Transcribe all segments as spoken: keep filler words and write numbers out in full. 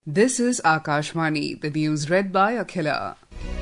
This is Akashvani, the news read by Akhila.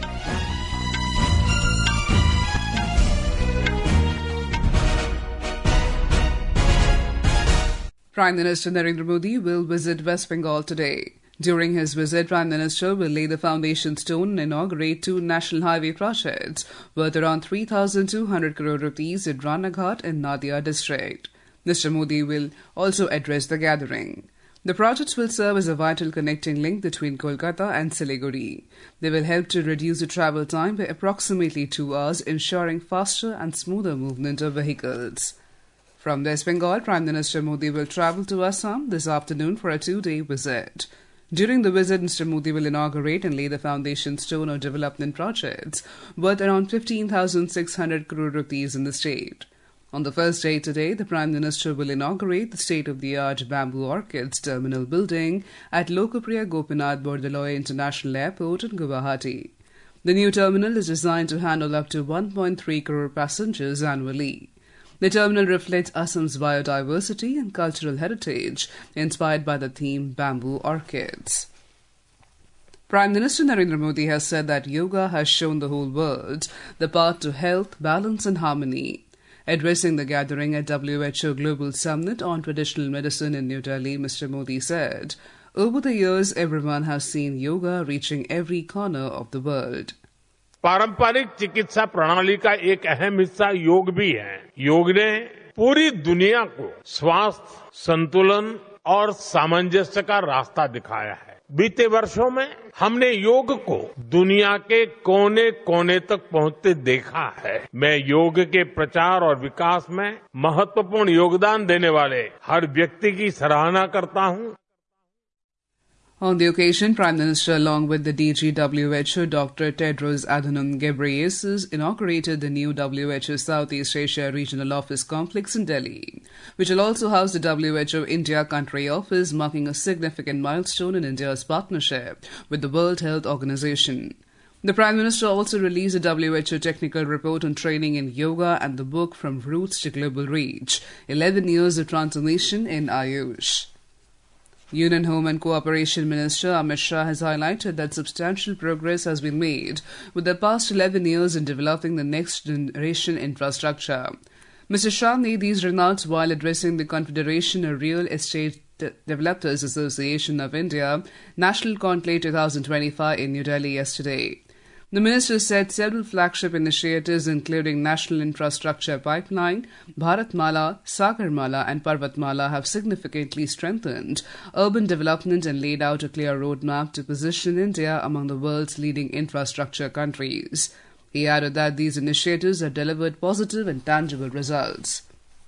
Prime Minister Narendra Modi will visit West Bengal today. During his visit, Prime Minister will lay the foundation stone and inaugurate two national highway projects worth around three thousand two hundred crore rupees at Ranaghat in Nadia district. Mister Modi will also address the gathering. The projects will serve as a vital connecting link between Kolkata and Siliguri. They will help to reduce the travel time by approximately two hours, ensuring faster and smoother movement of vehicles. From West Bengal, Prime Minister Modi will travel to Assam this afternoon for a two-day visit. During the visit, Mister Modi will inaugurate and lay the foundation stone of development projects worth around fifteen thousand six hundred crore rupees in the state. On the first day today, the Prime Minister will inaugurate the state-of-the-art Bamboo Orchids terminal building at Lokapriya Gopinath Bordaloy International Airport in Guwahati. The new terminal is designed to handle up to one point three crore passengers annually. The terminal reflects Assam's biodiversity and cultural heritage, inspired by the theme Bamboo Orchids. Prime Minister Narendra Modi has said that yoga has shown the whole world the path to health, balance and harmony. Addressing the gathering at W H O Global Summit on Traditional Medicine in New Delhi, Mister Modi said, "Over the years, everyone has seen yoga reaching every corner of the world." पारंपरिक चिकित्सा प्रणाली का एक अहम हिस्सा योग भी है। योग ने पूरी दुनिया को स्वास्थ्य, संतुलन और सामंजस्य का रास्ता दिखाया है। बीते वर्षों में हमने योग को दुनिया के कोने कोने तक पहुंचते देखा है। मैं योग के प्रचार और विकास में महत्वपूर्ण योगदान देने वाले हर व्यक्ति की सराहना करता हूं। On the occasion, Prime Minister, along with the D G W H O, Doctor Tedros Adhanom Ghebreyesus, inaugurated the new W H O Southeast Asia Regional Office Complex in Delhi, which will also house the W H O India Country Office, marking a significant milestone in India's partnership with the World Health Organization. The Prime Minister also released a W H O technical report on training in yoga and the book From Roots to Global Reach, eleven years of Transformation in Ayush. Union Home and Cooperation Minister Amit Shah has highlighted that substantial progress has been made with the past eleven years in developing the next generation infrastructure. Mister Shah made these remarks while addressing the Confederation of Real Estate Developers Association of India National Conclave twenty twenty-five in New Delhi yesterday. The minister said several flagship initiatives including National Infrastructure Pipeline, Bharatmala, Sagarmala and Parvatmala have significantly strengthened urban development and laid out a clear roadmap to position India among the world's leading infrastructure countries. He added that these initiatives have delivered positive and tangible results.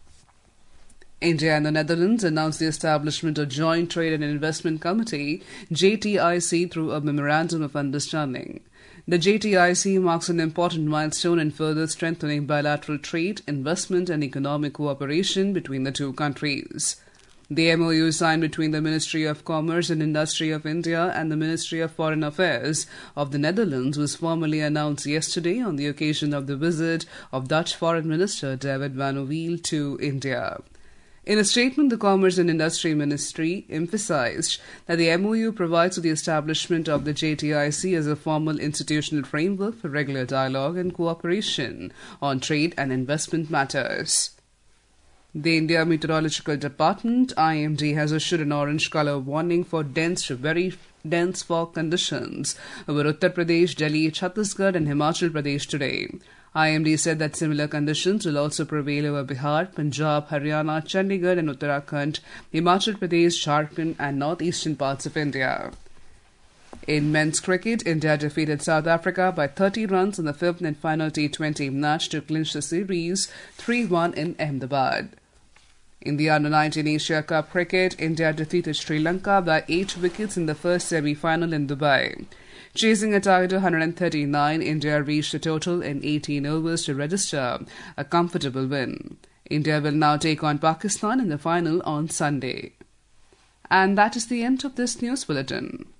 India and the Netherlands announced the establishment of Joint Trade and Investment Committee, J T I C, through a Memorandum of Understanding. The J T I C marks an important milestone in further strengthening bilateral trade, investment and economic cooperation between the two countries. The M O U signed between the Ministry of Commerce and Industry of India and the Ministry of Foreign Affairs of the Netherlands was formally announced yesterday on the occasion of the visit of Dutch Foreign Minister David Van Uyl to India. In a statement, the Commerce and Industry Ministry emphasized that the M O U provides for the establishment of the J T I C as a formal institutional framework for regular dialogue and cooperation on trade and investment matters. The India Meteorological Department, I M D, has issued an orange color warning for dense to very dense fog conditions over Uttar Pradesh, Delhi, Chhattisgarh and Himachal Pradesh today. I M D said that similar conditions will also prevail over Bihar, Punjab, Haryana, Chandigarh and Uttarakhand, Himachal Pradesh, Jharkhand and northeastern parts of India. In men's cricket, India defeated South Africa by thirty runs in the fifth and final T twenty match to clinch the series three one in Ahmedabad. In the under nineteen Asia Cup cricket, India defeated Sri Lanka by eight wickets in the first semi-final in Dubai. Chasing a target of one hundred thirty-nine, India reached a total in eighteen overs to register a comfortable win. India will now take on Pakistan in the final on Sunday. And that is the end of this news bulletin.